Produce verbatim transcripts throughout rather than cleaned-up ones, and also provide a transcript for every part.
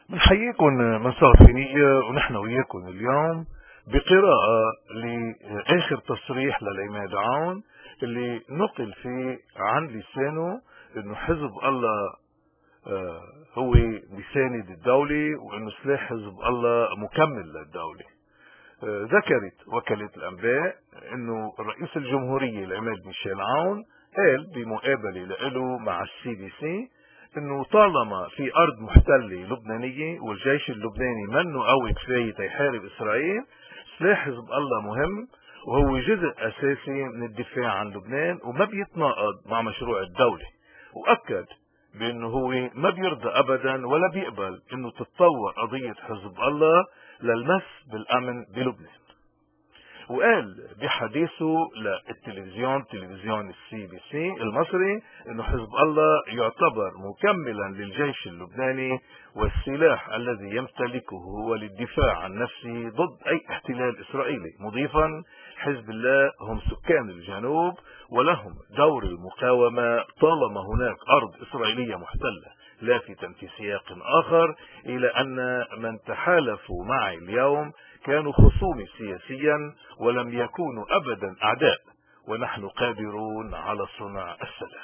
بنحييكم من صافينية ونحن وياكم اليوم بقراءة لآخر تصريح للعماد عون اللي نقل فيه عن لسانه انه حزب الله آه هو بيساند الدولة وانه سلاح حزب الله مكمل للدولة. آه ذكرت وكالة الانباء انه رئيس الجمهورية العماد ميشيل عون قال بمقابلة له مع السي بي سي انه طالما في ارض محتلة لبنانية والجيش اللبناني منه قوي كفاية يحارب اسرائيل، سلاح حزب الله مهم وهو جزء اساسي من الدفاع عن لبنان وما بيتناقض مع مشروع الدولة. واكد بانه هو ما بيرضى ابدا ولا بيقبل انه تتطور قضية حزب الله للمس بالامن بلبنان. وقال بحديثه للتلفزيون تلفزيون السي بي سي المصري انه حزب الله يعتبر مكملا للجيش اللبناني والسلاح الذي يمتلكه هو للدفاع عن نفسه ضد اي احتلال اسرائيلي، مضيفا حزب الله هم سكان الجنوب ولهم دور المقاومة طالما هناك ارض اسرائيلية محتلة، لافتا في سياق اخر الى ان من تحالفوا معي اليوم كانوا خصومي سياسيا ولم يكونوا ابدا اعداء، ونحن قادرون على صنع السلام.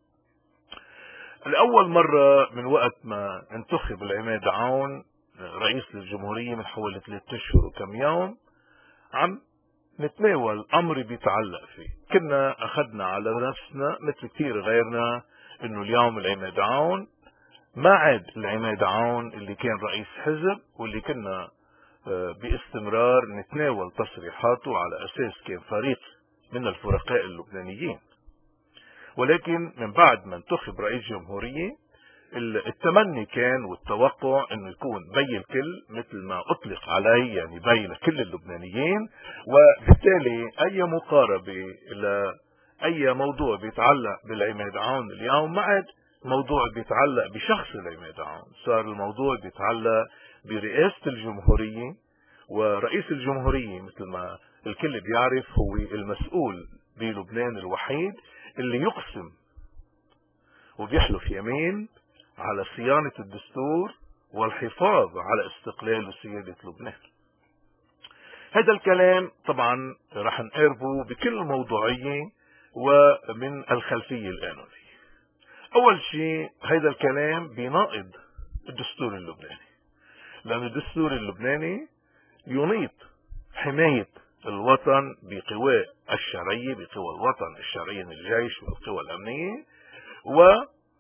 لأول مرة من وقت ما انتخب العماد عون رئيس للجمهورية من حوالي ثلاثة اشهر وكم يوم عم نتناول امر بيتعلق فيه. كنا اخذنا على نفسنا مثل كثير غيرنا انه اليوم العماد عون ما عاد العماد عون اللي كان رئيس حزب واللي كنا باستمرار نتناول تصريحاته على اساس كان فريق من الفرقاء اللبنانيين. ولكن من بعد ما انتخب رئيس جمهورية التمني كان والتوقع انه يكون بي الكل مثل ما اطلق عليه، يعني بي لكل اللبنانيين، وبالتالي اي مقاربة لاي موضوع بيتعلق بالعماد عون اليوم ما عاد موضوع بيتعلق بشخص العماد عون، صار الموضوع بيتعلق برئاسة الجمهورية. ورئيس الجمهورية مثل ما الكل بيعرف هو المسؤول بلبنان الوحيد اللي يقسم وبيحلف يمين على صيانة الدستور والحفاظ على استقلال وسيادة لبنان. هذا الكلام طبعا رح نقاربه بكل موضوعية ومن الخلفية القانونية. اول شيء هذا الكلام بيناقض الدستور اللبناني، لأن الدستور اللبناني ينيط حماية الوطن بقواه الشرعية، بقوى الوطن الشرعية من الجيش والقوى الأمنية، و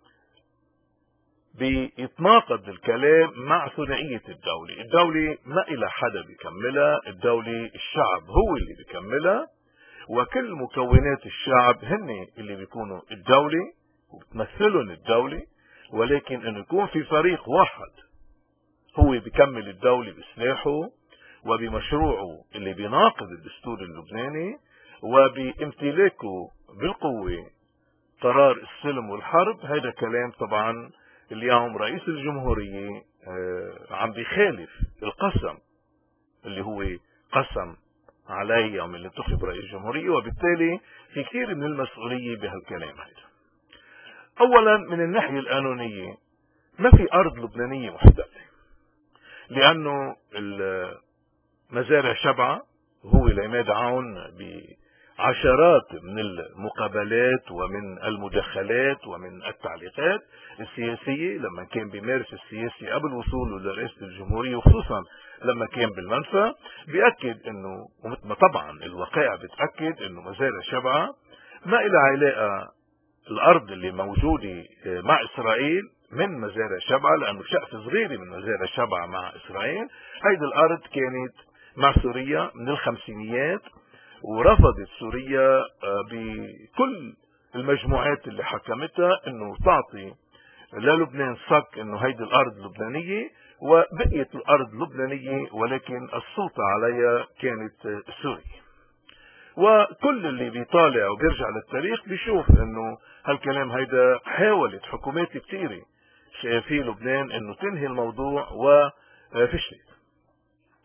بيتناقض الكلام مع ثنائية الدولة. الدولة ما إلى حدا بيكملها، الدولة الشعب هو اللي بيكملها، وكل مكونات الشعب هن اللي بيكونوا الدولة وبتمثلهم الدولة، ولكن انه يكون في فريق واحد هو بيكمل الدولة بسلاحه وبمشروعه اللي بيناقض الدستور اللبناني وبامتلاكه بالقوة قرار السلم والحرب. هذا كلام طبعا اليوم رئيس الجمهورية عم بيخالف القسم اللي هو قسم عليه يوم اللي انتخب رئيس الجمهورية، وبالتالي في كثير من المسؤولية بهالكلام هذا. اولا من الناحية القانونية ما في ارض لبنانية محتلة، لانه مزارع شبعة هو العماد عون بعشرات من المقابلات ومن المداخلات ومن التعليقات السياسية لما كان بيمارس السياسي قبل وصوله لرئاسة الجمهورية، وخصوصا لما كان بالمنفى، بيأكد انه ومثل ما طبعا الوقائع بتأكد انه مزارع شبعة ما إلى علاقة الارض اللي موجودة مع اسرائيل من مزارع شبعة، لانه شقفة صغيرة من مزارع شبعة مع اسرائيل. هيدي الارض كانت مع سوريا من الخمسينيات، ورفضت سوريا بكل المجموعات اللي حكمتها انه تعطي للبنان صك انه هيدي الارض لبنانية، وبقيت الارض لبنانية ولكن السلطة عليها كانت سوريا. وكل اللي بيطالع وبيرجع للتاريخ بيشوف انه هالكلام هيدا حاولت حكومات كتيرة في لبنان انه تنهي الموضوع وفشلت.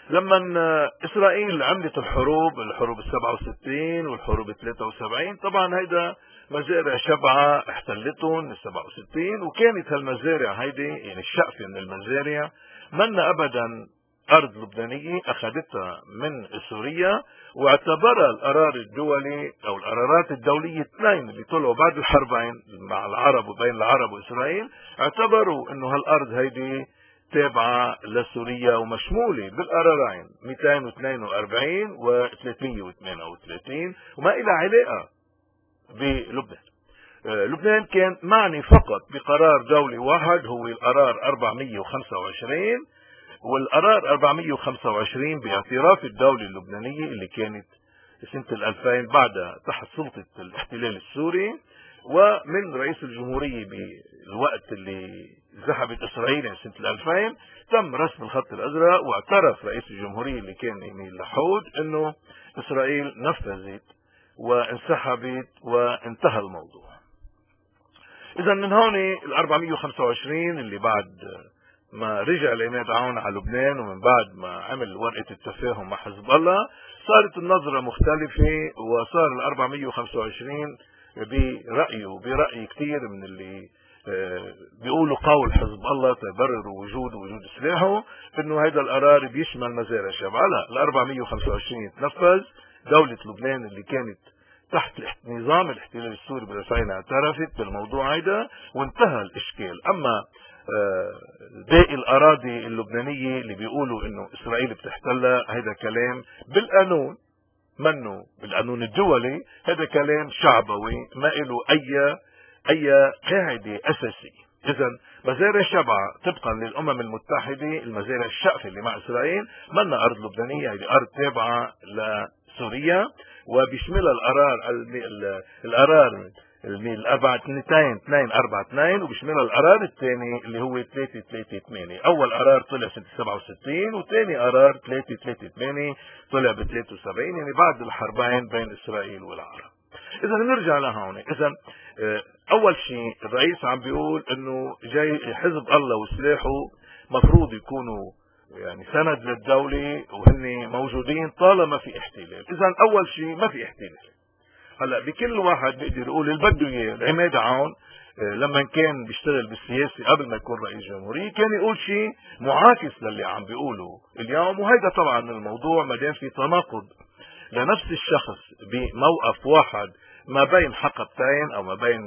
لما اسرائيل عملت الحروب الحروب السبعة وستين والحروب الثلاثة وسبعين، طبعا هيدا مزارع شبعة احتلتهم السبعة وستين، وكانت هالمزارع هيدي يعني الشقفة من المزارع منا ابدا ارض لبنانية، اخذتها من سوريا، واعتبرها القرار الدولي او القرارات الدولية اثنين اللي طلعوا بعد الحربين مع العرب وبين العرب واسرائيل، اعتبروا انه هالارض هيدي تابعة لسوريا ومشمولة بالقرارين مئتين واثنين وأربعين و ثلاثمئة وثمانية وثلاثين، وما إلها علاقة بلبنان. آه لبنان كان معني فقط بقرار دولي واحد، هو القرار أربعمئة وخمسة وعشرين، والقرار أربعمئة وخمسة وعشرين باعتراف الدولة اللبنانية اللي كانت سنة الألفين بعدها تحت سلطة الاحتلال السوري، ومن رئيس الجمهورية بالوقت اللي ذهبت اسرائيل يعني سنة الألفين تم رسم الخط الازرق، واعترف رئيس الجمهورية اللي كان يمين لحود انه اسرائيل نفذت وانسحبت وانتهى الموضوع. اذا من هون ال أربعمئة وخمسة وعشرين اللي بعد ما رجع العماد عون على لبنان ومن بعد ما عمل ورقة التفاهم مع حزب الله، صارت النظرة مختلفة، وصار ال أربعمئة وخمسة وعشرين برأيه برأي كثير من اللي بيقولوا قول حزب الله تبرر وجود وجود سلاحه انه هذا القرار بيشمل مزارع شبعة. لا، ال أربعمئة وخمسة وعشرين تنفذ. دولة لبنان اللي كانت تحت نظام الاحتلال السوري بالفعل اعترفت بالموضوع هيدا وانتهى الاشكال. اما باقي الاراضي اللبنانية اللي بيقولوا انه اسرائيل بتحتلها، هذا كلام بالقانون منه بالقانون الدولي، هذا كلام شعبوي ما له اي اي قاعدة اساسية. اذا مزارع شبعة طبقا للامم المتحدة، المزارع الشقفة اللي مع اسرائيل منا ارض لبنانية، هذه ارض تابعة لسوريا، وبيشملها القرار القرار الاربعة اثنين اثنين أربعة اثنين، وبيشملها القرار الثاني اللي هو ثلاثة ثلاثة ثمانية. اول قرار طلع سنة سبعة وستين، وثاني قرار ثلاثة ثلاثة ثمانية طلع ب ثلاثة وسبعين، يعني بعد الحربين بين اسرائيل والعرب. اذا نرجع لهون. اذا اول شيء الرئيس عم بيقول انه جاي حزب الله وسلاحه مفروض يكونوا يعني سند للدولة وهن موجودين طالما في احتلال. اذا اول شيء ما في احتلال. هلا بكل واحد بيقدر يقول اللي بده اياه. العماد عون لما كان بيشتغل بالسياسة قبل ما يكون رئيس جمهورية كان يقول شيء معاكس للي عم بيقوله اليوم، وهيدا طبعا الموضوع ما دام في تناقض لنفس الشخص بموقف واحد ما بين حقبتين او ما بين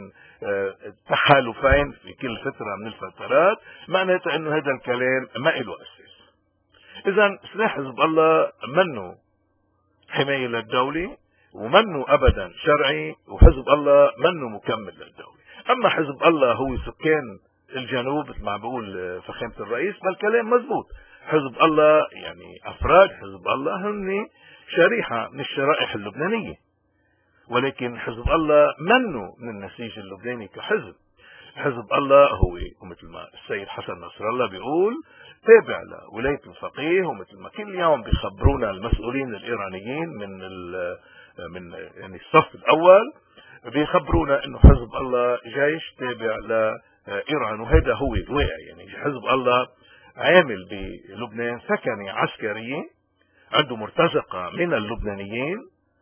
تحالفين في كل فترة من الفترات، معناتها انه هذا الكلام ما له اساس. اذا سلاح حزب الله منه حماية للدولة ومنه ابدا شرعي، وحزب الله منه مكمل للدولة. اما حزب الله هو سكان الجنوب مثل ما بقول فخامة الرئيس، فالكلام مزبوط. حزب الله يعني افراد حزب الله هن شريحة من الشرائح اللبنانية، ولكن حزب الله منه من النسيج اللبناني كحزب. حزب الله هو ومثل ما السيد حسن نصر الله بيقول تابع لولاية الفقيه، ومثل ما كل يوم بيخبرونا المسؤولين الايرانيين من من يعني الصف الاول بيخبرونا انه حزب الله جيش تابع لايران، وهذا هو الواقع. يعني حزب الله عامل بلبنان سكني عسكري، عنده مرتزقة من اللبنانيين،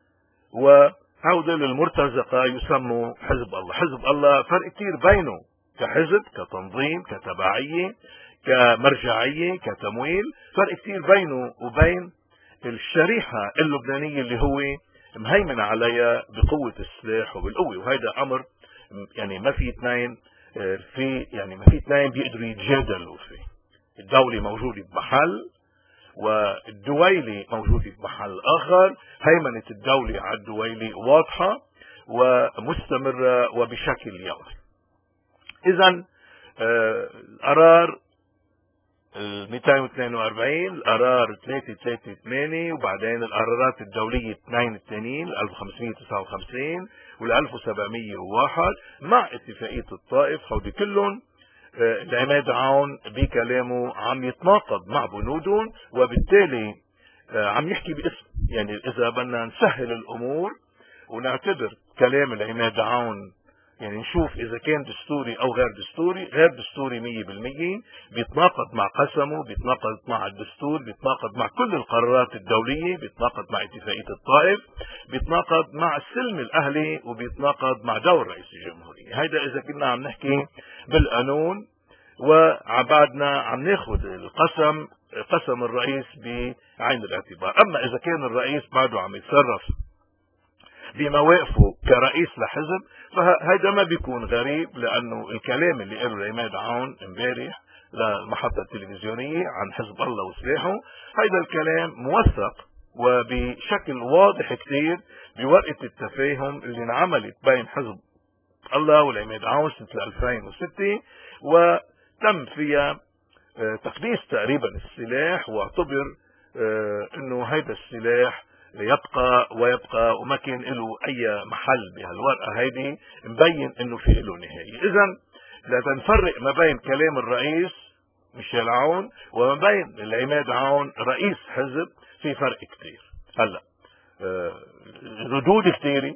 وهؤلاء المرتزقة يسموا حزب الله. حزب الله فرق كتير بينه كحزب كتنظيم كتبعية كمرجعية كتمويل، فرق كتير بينه وبين الشريحة اللبنانية اللي هو مهيمن عليها بقوة السلاح وبالقوة. وهذا امر يعني ما في اثنين في يعني ما في اثنين بيقدروا يتجادلوا فيه. الدولة موجودة بمحل والدويلة موجودة بمحل اخر. هيمنة الدولة على الدويلة واضحة ومستمرة وبشكل يومي. اذا القرار مئتين واثنين وأربعين، القرار ثلاثة ثلاثة ثمانية، وبعدين القرارات الدولية اثنين التانيين ألف وخمسمئة وتسعة وخمسين وال ألف وسبعمئة وواحد مع اتفاقية الطائف، هودي كلهم العماد عون بكلامه عم يتناقض مع بنودهم، وبالتالي عم يحكي باسم. يعني اذا بدنا نسهل الامور ونعتبر كلام العماد عون يعني نشوف اذا كان دستوري او غير دستوري. غير دستوري مية بالمية، بيتناقض مع قسمه، بيتناقض مع الدستور، بيتناقض مع كل القرارات الدولية، بيتناقض مع اتفاقية الطائف، بيتناقض مع السلم الاهلي، وبيتناقض مع دور رئيس الجمهورية. هيدا اذا كنا عم نحكي بالقانون وعبادنا عم ناخذ القسم، قسم الرئيس بعين الاعتبار. اما اذا كان الرئيس بعده عم يتصرف بمواقفه كرئيس لحزب، فهذا ما بيكون غريب، لانه الكلام اللي قاله العماد عون امبارح للمحطة التلفزيونية عن حزب الله وسلاحه، هذا الكلام موثق وبشكل واضح كتير بورقة التفاهم اللي انعملت بين حزب الله والعماد عون سنة ألفين وستة، وتم فيها تقديس تقريبا السلاح، واعتبر انه هذا السلاح يبقى ويبقى، وما كان له اي محل بهالورقه هيدي، مبين انه في له نهايه. اذا لا تنفرق ما بين كلام الرئيس ميشيل عون وما بين العماد عون رئيس حزب، في فرق كتير. هلا ردود كتيرة،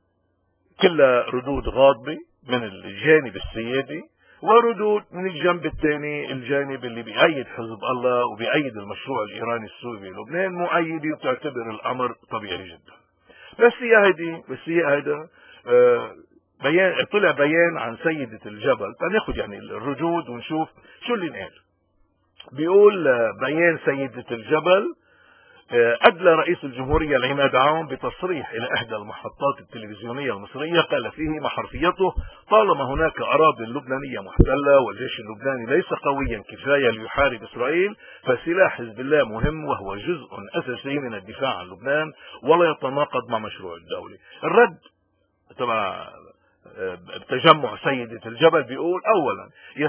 كلها ردود غاضبة من الجانب السيادي، وردود من الجنب الثاني، الجانب اللي بيأيد حزب الله وبيأيد المشروع الإيراني السوري بلبنان، مؤيدة وبتعتبر الأمر طبيعي جدا. بس هي هيدي بس هي هيدا آه بيان، طلع بيان عن سيدة الجبل. تناخد يعني الردود ونشوف شو اللي نقال. بيقول بيان سيدة الجبل: أدلى رئيس الجمهورية العماد عون بتصريح إلى إحدى المحطات التلفزيونية المصرية، قال فيه مع حرفيته: طالما هناك أراضي لبنانية محتلة والجيش اللبناني ليس قويا كفاية ليحارب إسرائيل، فسلاح حزب الله مهم وهو جزء أساسي من الدفاع عن لبنان ولا يتناقض مع مشروع الدولة. الرد تبع تجمع سيدة الجبل بيقول: أولا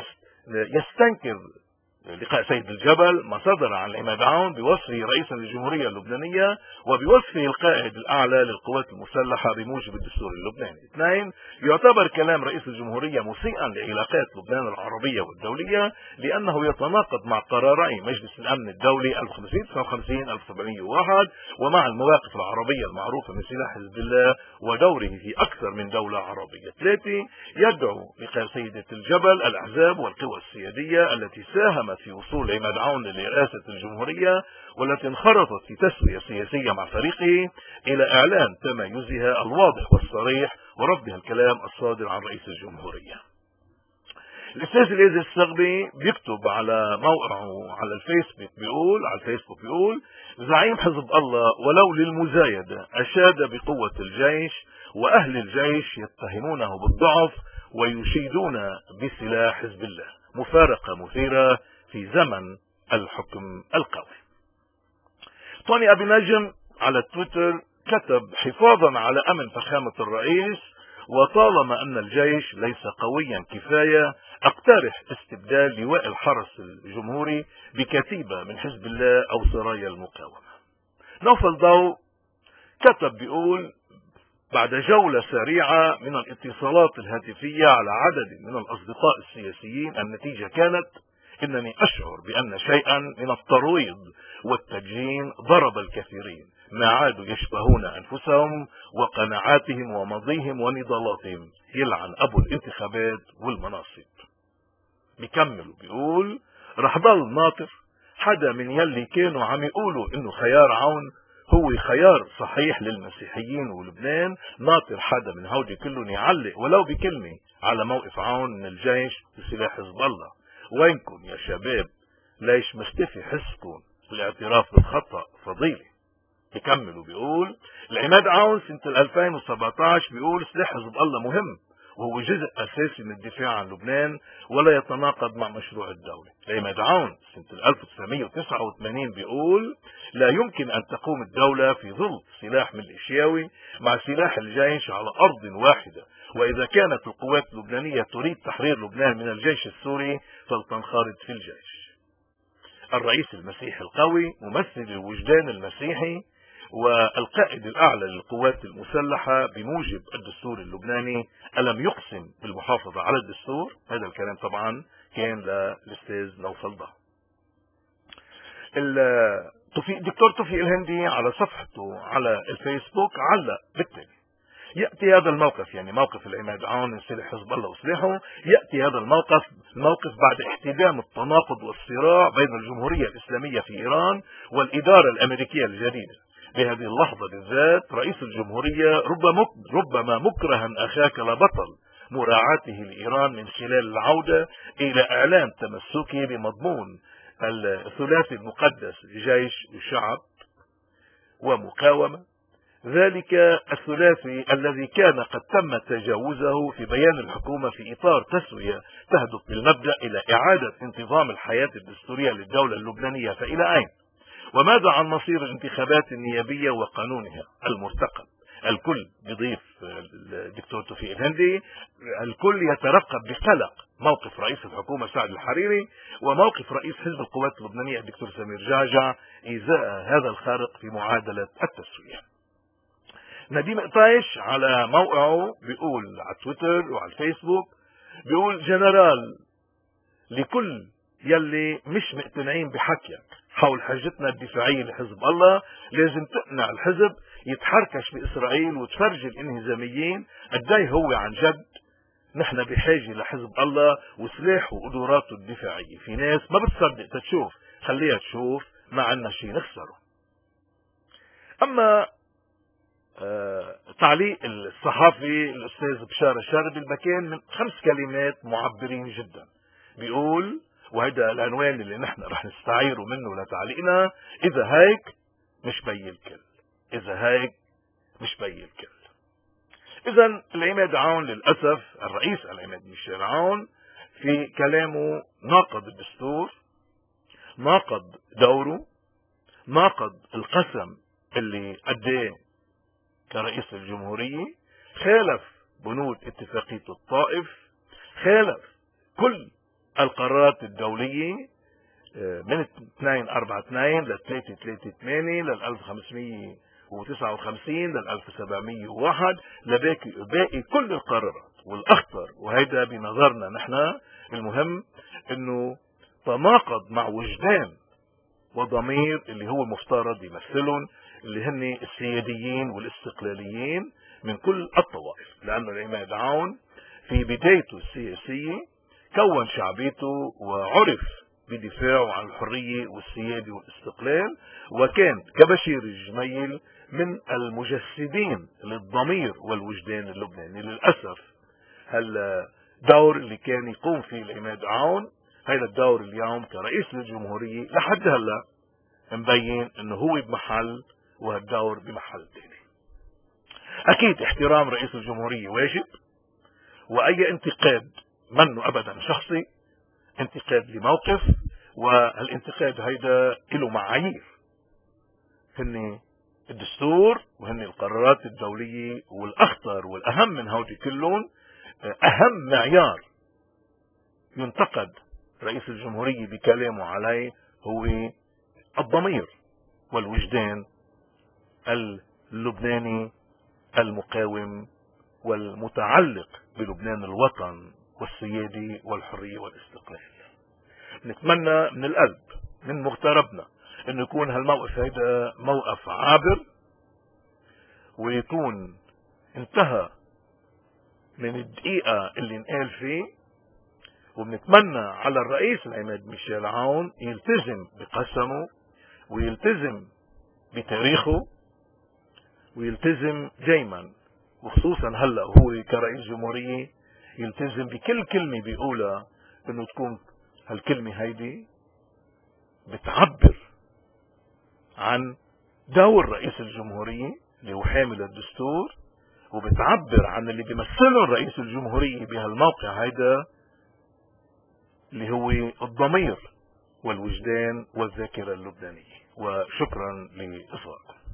يستنكر لقاء سيد الجبل ما صدر عن العماد عون بوصفه رئيسا للجمهورية اللبنانية وبوصفه القائد الأعلى للقوات المسلحة بموجب الدستور اللبناني. اثنين، يعتبر كلام رئيس الجمهورية مسيئا لعلاقات لبنان العربية والدولية، لأنه يتناقض مع قراري مجلس الأمن الدولي ألف وخمسمئة وتسعة وخمسين ألف وسبعمئة وواحد ومع المواقف العربية المعروفة من سلاح حزب الله ودوره في أكثر من دولة عربية. ثلاثة، يدعو لقاء سيدة الجبل الأحزاب والقوى السيادية التي ساهمت في وصول عماد عون لرئاسة الجمهورية والتي انخرطت في تسوية سياسية مع فريقه إلى إعلان تمايزها الواضح والصريح ورفضها الكلام الصادر عن رئيس الجمهورية. الأستاذ اليزي السغبي بيكتب على موقعه على الفيسبوك بيقول على الفيسبوك بيقول زعيم حزب الله ولو للمزايدة أشاد بقوة الجيش، وأهل الجيش يتهمونه بالضعف ويشيدون بسلاح حزب الله. مفارقة مثيرة في زمن الحكم القوي. طوني أبي نجم على تويتر كتب: حفاظا على أمن فخامة الرئيس وطالما أن الجيش ليس قويا كفاية، اقترح استبدال لواء الحرس الجمهوري بكتيبة من حزب الله أو سرايا المقاومة. نوفل ضوء كتب بيقول: بعد جولة سريعة من الاتصالات الهاتفية على عدد من الأصدقاء السياسيين، النتيجة كانت إنني أشعر بأن شيئا من الترويض والتجهين ضرب الكثيرين، ما عادوا يشبهون أنفسهم وقناعاتهم وماضيهم ونضالاتهم. يلعن أبو الانتخابات والمناصب. بيكمل بيقول: رح ضل ناطر حدا من يلي كانوا عم يقولوا إنه خيار عون هو خيار صحيح للمسيحيين ولبنان، ناطر حدا من هودي كلهم يعلق ولو بكلمة على موقف عون من الجيش وسلاح حزب الله. وينكم يا شباب؟ ليش مختفي حسكم؟ الاعتراف بالخطأ فضيلة. بكمل وبيقول: العماد عون سنة ألفين وسبعة عشر بيقول سلاح حزب الله مهم وهو جزء أساسي من الدفاع عن لبنان ولا يتناقض مع مشروع الدولة. العماد عون سنة ألف وتسعمئة وتسعة وثمانين بيقول: لا يمكن أن تقوم الدولة في ظل سلاح ميليشياوي مع سلاح الجيش على أرض واحدة، وإذا كانت القوات اللبنانية تريد تحرير لبنان من الجيش السوري فلتنخرط في الجيش. الرئيس المسيحي القوي ممثل الوجدان المسيحي والقائد الأعلى للقوات المسلحة بموجب الدستور اللبناني، ألم يقسم بالمحافظة على الدستور؟ هذا الكلام طبعا كان للأستاذ نوفل ضوء. الدكتور توفيق الهندي على صفحته على الفيسبوك علق بالتالي: يأتي هذا الموقف، يعني موقف العماد عون من سلاح حزب الله وسلاحه، يأتي هذا الموقف الموقف بعد احتدام التناقض والصراع بين الجمهورية الإسلامية في إيران والإدارة الأمريكية الجديدة. بهذه اللحظة بالذات رئيس الجمهورية ربما ربما مكرها أخاك لبطل مراعاته لإيران من خلال العودة إلى إعلان تمسكه بمضمون الثلاثي المقدس جيش وشعب ومقاومة، ذلك الثلاثي الذي كان قد تم تجاوزه في بيان الحكومة في إطار تسوية تهدف بالمبدأ إلى إعادة انتظام الحياة الدستورية للدولة اللبنانية. فإلى أين؟ وماذا عن مصير الانتخابات النيابية وقانونها المرتقب؟ الكل بيضيف الدكتور توفيق الهندي، الكل يترقب بقلق موقف رئيس الحكومة سعد الحريري وموقف رئيس حزب القوات اللبنانية الدكتور سمير جعجع إزاء هذا الخارق في معادلة التسوية. نديم قطايش على موقعه بيقول على تويتر وعلى الفيسبوك، بيقول جنرال لكل يلي مش مقتنعين بحكيك حول حاجتنا الدفاعية لحزب الله، لازم تقنع الحزب يتحركش بإسرائيل وتفرج الانهزاميين قداي هو عن جد نحن بحاجة لحزب الله وسلاحه وقدراته الدفاعية. في ناس ما بتصدق تتشوف، خليها تشوف، ما عنا شي نخسره. أما آه تعليق الصحافي الأستاذ بشار الشارب البكين من خمس كلمات معبرين جدا، بيقول، وهذا العنوان اللي نحن رح نستعيره منه لتعليقنا: إذا هيك مش بي الكل، إذا هيك مش بي الكل. إذا العماد عون للأسف الرئيس العماد ميشيل عون في كلامه ناقض الدستور، ناقض دوره، ناقض القسم اللي أداه كرئيس الجمهورية، خالف بنود اتفاقية الطائف، خالف كل القرارات الدولية من اثنين أربعة اثنين ل ثلاثة ثلاثة ثمانية لل ألف وخمسمية وتسعة وخمسين لل ألف وسبعمية وواحد لباقي باقي كل القرارات. والأخطر وهيدا بنظرنا نحن المهم انه تناقض مع وجدان وضمير اللي هو مفترض يمثلهم، اللي هن السياديين والاستقلاليين من كل الطوائف. لأنه العماد عون في بدايته السياسية كون شعبيته وعرف بدفاعه عن الحرية والسيادة والاستقلال، وكان كبشير الجميل من المجسدين للضمير والوجدان اللبناني. للأسف هالدور اللي كان يقوم فيه العماد عون، هذا الدور اليوم كرئيس للجمهورية لحد هلا مبين انه هو بمحل وهالدور بمحل تاني. اكيد احترام رئيس الجمهورية واجب، واي انتقاد منه ابدا شخصي، انتقاد لموقف، والانتقاد هيدا له معايير، هن الدستور وهن القرارات الدولية، والاخطر والاهم من هودي كلهم اهم معيار ينتقد رئيس الجمهورية بكلامه عليه هو الضمير والوجدان اللبناني المقاوم والمتعلق بلبنان الوطن والسيادة والحرية والاستقلال. نتمنى من القلب من مغتربنا انه يكون هالموقف هيدا موقف عابر، ويكون انتهى من الدقيقة اللي انقال فيه. وبنتمنى على الرئيس العماد ميشيل عون يلتزم بقسمه ويلتزم بتاريخه ويلتزم دايما، وخصوصا هلا هو كرئيس جمهورية، يلتزم بكل كلمة بيقولها انه تكون هالكلمة هيدي بتعبر عن دور رئيس الجمهورية اللي هو حامل الدستور، وبتعبر عن اللي بيمثله رئيس الجمهورية بهالموقع هيدا اللي هو الضمير والوجدان والذاكرة اللبنانية. وشكرا لإصغائكم.